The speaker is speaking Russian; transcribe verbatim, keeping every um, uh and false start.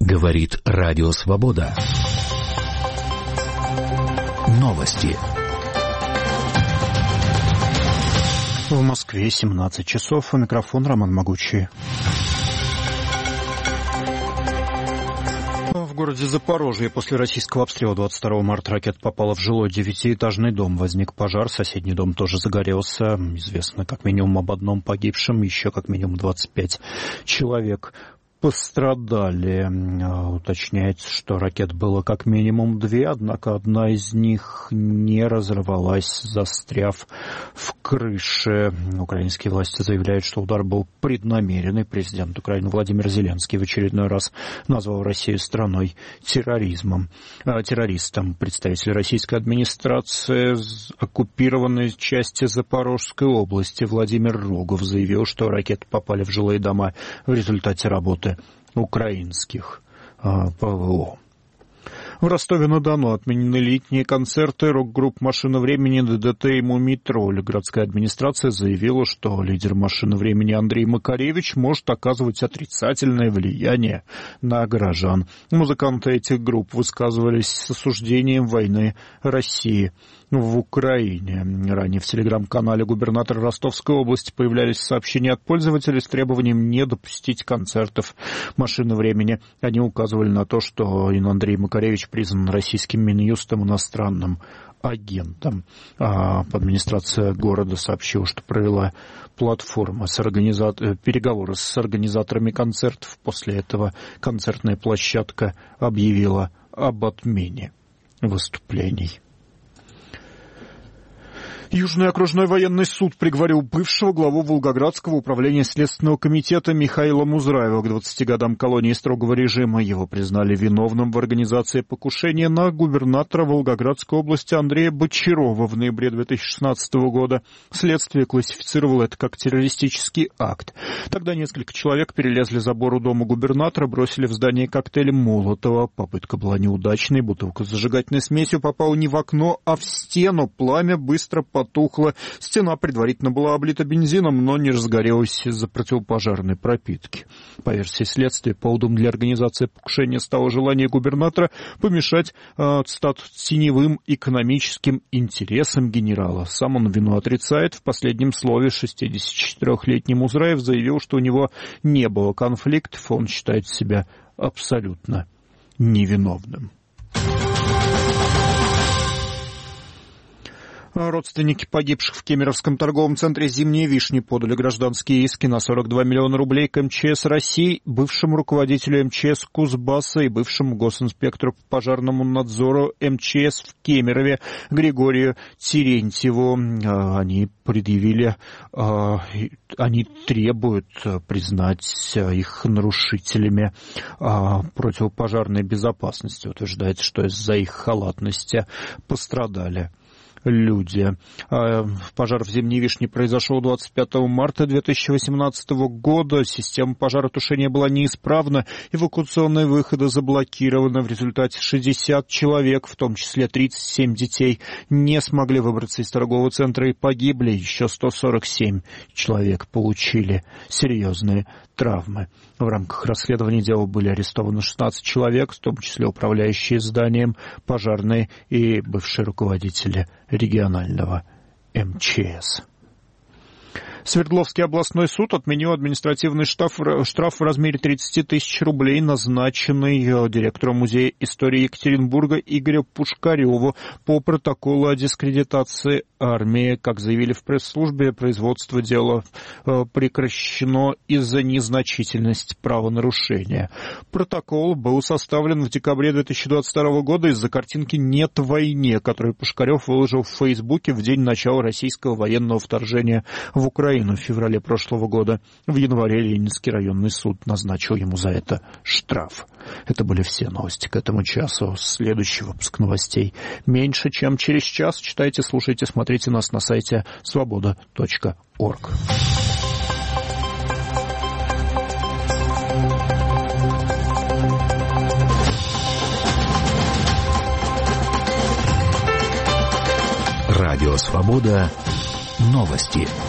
Говорит Радио Свобода. Новости. В Москве семнадцать часов. У микрофона Роман Могучий. В городе Запорожье после российского обстрела двадцать второго марта ракета попала в жилой девятиэтажный дом. Возник пожар, соседний дом тоже загорелся. Известно как минимум об одном погибшем, еще как минимум двадцать пять человек пострадали. Уточняется, что ракет было как минимум две, однако одна из них не разорвалась, застряв в крыше. Украинские власти заявляют, что удар был преднамеренный. Президент Украины Владимир Зеленский в очередной раз назвал Россию страной терроризмом, э, террористом. Представитель российской администрации оккупированной части Запорожской области Владимир Рогов заявил, что ракеты попали в жилые дома в результате работы украинских а, ПВО. В Ростове-на-Дону отменены летние концерты рок-групп «Машина времени», ДДТ и «Мумий-тролль». Городская администрация заявила, что лидер «Машины времени» Андрей Макаревич может оказывать отрицательное влияние на горожан. Музыканты этих групп высказывались с осуждением войны России в Украине. Ранее в телеграм-канале губернатора Ростовской области появлялись сообщения от пользователей с требованием не допустить концертов «Машины времени». Они указывали на то, что Андрей Макаревич признан российским Минюстом иностранным агентом. А администрация города сообщила, что провела платформа с организа... переговоры с организаторами концертов. После этого концертная площадка объявила об отмене выступлений. Южный окружной военный суд приговорил бывшего главу Волгоградского управления Следственного комитета Михаила Музраева к двадцати годам колонии строгого режима. Его признали виновным в организации покушения на губернатора Волгоградской области Андрея Бочарова в ноябре две тысячи шестнадцатого года. Следствие классифицировало это как террористический акт. Тогда несколько человек перелезли забор у дома губернатора, бросили в здание коктейли Молотова. Попытка была неудачной. Бутылка с зажигательной смесью попала не в окно, а в стену. Пламя быстро потухло. Стена предварительно была облита бензином, но не разгорелась из-за противопожарной пропитки. По версии следствия, поводом для организации покушения стало желание губернатора помешать э, статус-теневым экономическим интересам генерала. Сам он вину отрицает. В последнем слове шестидесятичетырёхлетний Музраев заявил, что у него не было конфликтов. Он считает себя абсолютно невиновным. Родственники погибших в Кемеровском торговом центре «Зимние вишни» подали гражданские иски на сорок два миллиона рублей к эм че эс России, бывшему руководителю эм че эс Кузбасса и бывшему госинспектору по пожарному надзору эм че эс в Кемерове Григорию Терентьеву. Они предъявили, они требуют признать их нарушителями противопожарной безопасности. Утверждается, что из-за их халатности пострадали люди. Пожар в «Зимней вишне» произошел двадцать пятого марта две тысячи восемнадцатого года. Система пожаротушения была неисправна, эвакуационные выходы заблокированы. В результате шестьдесят человек, в том числе тридцать семь детей, не смогли выбраться из торгового центра и погибли. Еще сто сорок семь человек получили серьезные травмы. В рамках расследования дела были арестованы шестнадцать человек, в том числе управляющие зданием, пожарные и бывшие руководители регионального эм че эс. Свердловский областной суд отменил административный штраф, штраф в размере тридцать тысяч рублей, назначенный директору Музея истории Екатеринбурга Игорю Пушкареву по протоколу о дискредитации армии. Как заявили в пресс-службе, производство дела прекращено из-за незначительности правонарушения. Протокол был составлен в декабре две тысячи двадцать второго года из-за картинки «Нет войне», которую Пушкарев выложил в Фейсбуке в день начала российского военного вторжения в Украину в феврале прошлого года. В январе Ленинский районный суд назначил ему за это штраф. Это были все новости к этому часу. Следующий выпуск новостей меньше, чем через час. Читайте, слушайте, смотрите нас на сайте свобода точка орг. Радио «Свобода». Новости.